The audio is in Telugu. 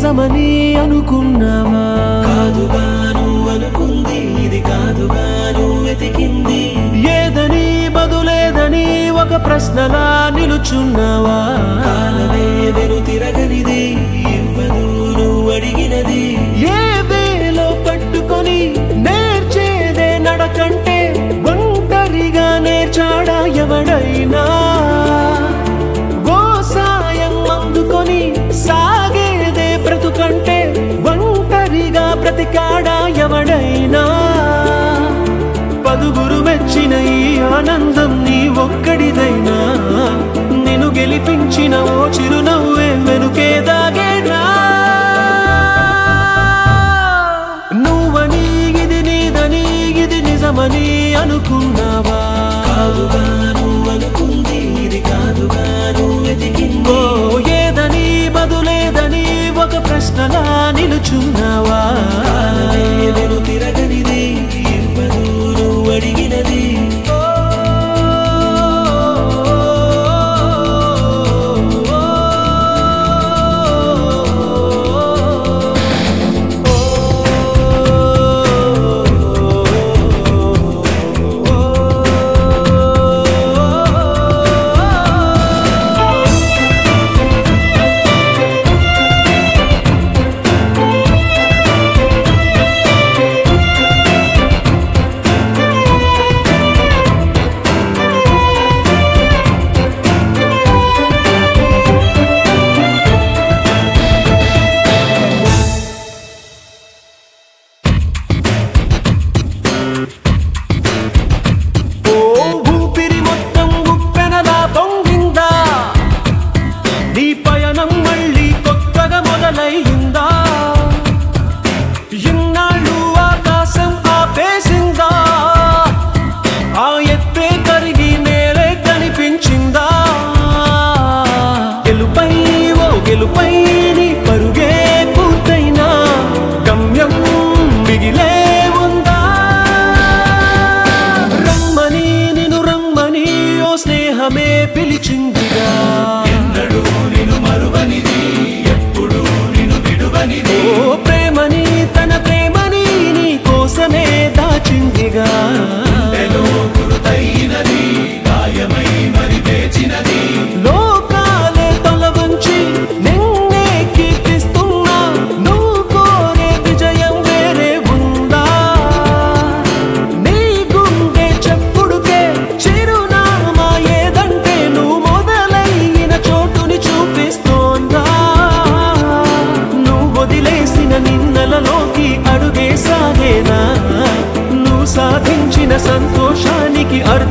నిజమని అనుకున్నావా? కాదుగా నువ్వు అనుకుంది, ఇది కాదుగా నువ్వు వెతికింది. ఏదని బదులేదని ఒక ప్రశ్నలా నిలుచున్నావా? కాలమే వెను తిరగనిది, ఇవ్వదు నువ్వు అడిగినది. ఏ వేలో పట్టుకొని నేర్చేదే నడకంటే ఒంటరిగా నేర్చాడా ఎవడైనా? ఓ సాయం అందుకొని సాగేదే బ్రతుకంటే ఒంటరిగా బ్రతికాడా ఎవడైనా? పదుగురు మెచ్చిన ఈ ఆనందం నీ ఒక్కడిదైనా? నిన్ను గెలిపించిన ఓ చిరునవ్వే వెనుకే దాగేనా? నువ్వని ఇది నీదని, ఇది నిజమని అనుకున్నావా? కాదుగా నువ్వు అనుకుంది, ఇది కాదుగా నువ్వు వెతికింది. ఓ ఏదని బదులేదని ఒక ప్రశ్నలా నిలుచున్నావా? కాలమే వెను తిరగనిది, ఇవ్వదు నువ్వు అడిగినది. గెలుపై నీ పరుగే పూర్తయినా గమ్యం మిగిలే ఉందా? రమ్మని నిన్ను రమ్మని ఓ స్నేహమే పిలిచిందిగా. ఎన్నడూ నిన్ను మరువనిది, ఎప్పుడు నిన్ను విడువనిది. ఓ ప్రేమని తన ప్రేమని నీ కోసమే దాచిందిగా. గుండెలో గురుతైనది, గాయమై మరి వేచినది. లోకాలే తల వంచి నిన్నే కీర్తిస్తున్నా, నువ్వు కోరే విజయం వేరే ఉందా? నీ గుండె చెప్పుడుకే చిరునామా ఏదంటే నువ్వు మొదలైన చోటుని చూపిస్తోందా? నువ్వు వదిలేసిన నిన్నలలోకి అడుగే సాగేనా? నువ్వు సాధించిన సంతోషానికి